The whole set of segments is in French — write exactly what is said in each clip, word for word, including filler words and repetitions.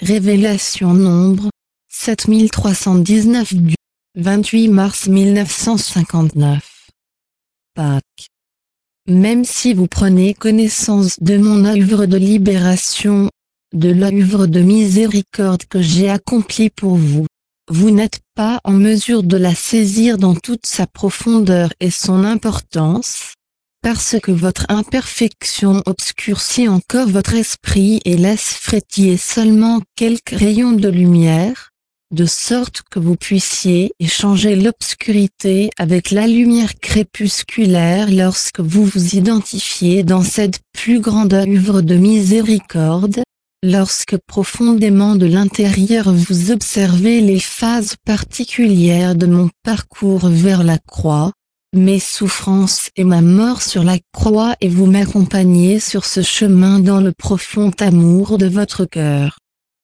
Révélation nombre sept mille trois cent dix-neuf du vingt-huit mars mille neuf cent cinquante-neuf. Pâques. Même si vous prenez connaissance de mon œuvre de libération, de l'œuvre de miséricorde que j'ai accomplie pour vous, vous n'êtes pas en mesure de la saisir dans toute sa profondeur et son importance, parce que votre imperfection obscurcit encore votre esprit et laisse frétiller seulement quelques rayons de lumière, de sorte que vous puissiez échanger l'obscurité avec la lumière crépusculaire lorsque vous vous identifiez dans cette plus grande œuvre de miséricorde, lorsque profondément de l'intérieur vous observez les phases particulières de mon parcours vers la croix, mes souffrances et ma mort sur la croix, et vous m'accompagnez sur ce chemin dans le profond amour de votre cœur.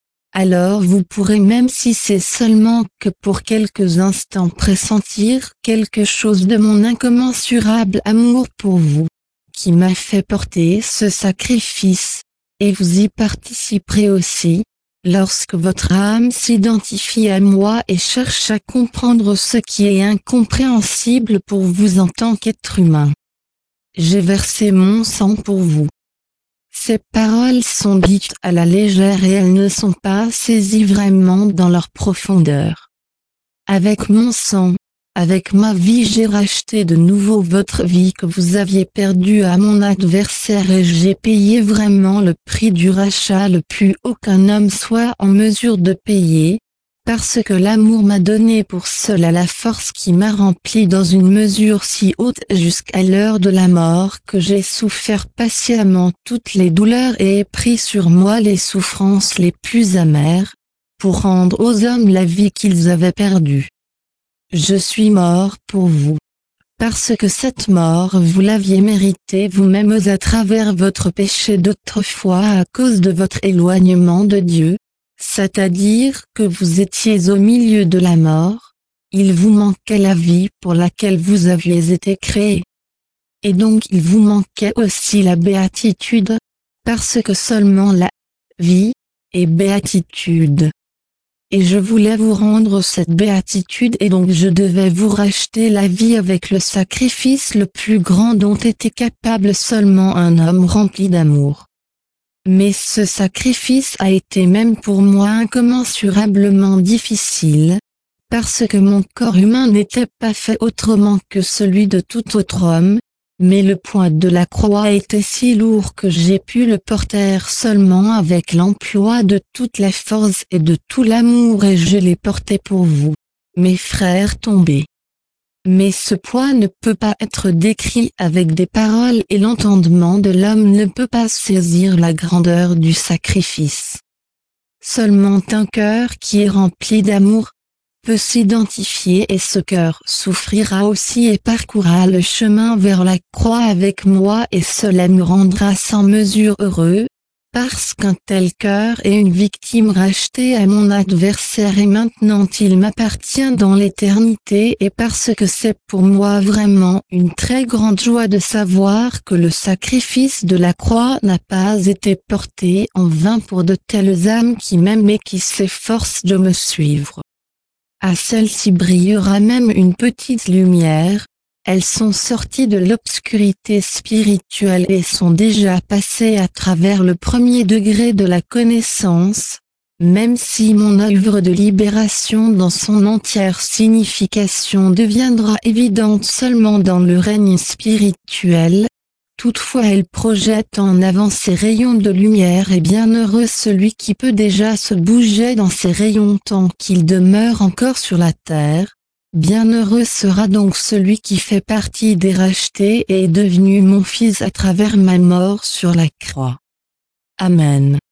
Alors vous pourrez, même si c'est seulement que pour quelques instants, pressentir quelque chose de mon incommensurable amour pour vous, qui m'a fait porter ce sacrifice, et vous y participerez aussi, lorsque votre âme s'identifie à moi et cherche à comprendre ce qui est incompréhensible pour vous en tant qu'être humain. J'ai versé mon sang pour vous. Ces paroles sont dites à la légère et elles ne sont pas saisies vraiment dans leur profondeur. Avec mon sang, avec ma vie, j'ai racheté de nouveau votre vie que vous aviez perdue à mon adversaire, et j'ai payé vraiment le prix du rachat le plus haut qu'un homme soit en mesure de payer, parce que l'amour m'a donné pour cela la force qui m'a rempli dans une mesure si haute jusqu'à l'heure de la mort, que j'ai souffert patiemment toutes les douleurs et ai pris sur moi les souffrances les plus amères, pour rendre aux hommes la vie qu'ils avaient perdue. Je suis mort pour vous, parce que cette mort vous l'aviez méritée vous-même à travers votre péché d'autrefois à cause de votre éloignement de Dieu, c'est-à-dire que vous étiez au milieu de la mort, il vous manquait la vie pour laquelle vous aviez été créé. Et donc il vous manquait aussi la béatitude, parce que seulement la vie est béatitude. Et je voulais vous rendre cette béatitude, et donc je devais vous racheter la vie avec le sacrifice le plus grand dont était capable seulement un homme rempli d'amour. Mais ce sacrifice a été même pour moi incommensurablement difficile, parce que mon corps humain n'était pas fait autrement que celui de tout autre homme, mais le poids de la croix était si lourd que j'ai pu le porter seulement avec l'emploi de toute la force et de tout l'amour, et je l'ai porté pour vous, mes frères tombés. Mais ce poids ne peut pas être décrit avec des paroles, et l'entendement de l'homme ne peut pas saisir la grandeur du sacrifice. Seulement un cœur qui est rempli d'amour peut s'identifier, et ce cœur souffrira aussi et parcourra le chemin vers la croix avec moi, et cela me rendra sans mesure heureux, parce qu'un tel cœur est une victime rachetée à mon adversaire, et maintenant il m'appartient dans l'éternité, et parce que c'est pour moi vraiment une très grande joie de savoir que le sacrifice de la croix n'a pas été porté en vain pour de telles âmes qui m'aiment et qui s'efforcent de me suivre. À celle-ci brillera même une petite lumière, elles sont sorties de l'obscurité spirituelle et sont déjà passées à travers le premier degré de la connaissance, même si mon œuvre de libération dans son entière signification deviendra évidente seulement dans le règne spirituel. Toutefois elle projette en avant ses rayons de lumière, et bienheureux celui qui peut déjà se bouger dans ces rayons tant qu'il demeure encore sur la terre. Bienheureux sera donc celui qui fait partie des rachetés et est devenu mon fils à travers ma mort sur la croix. Amen.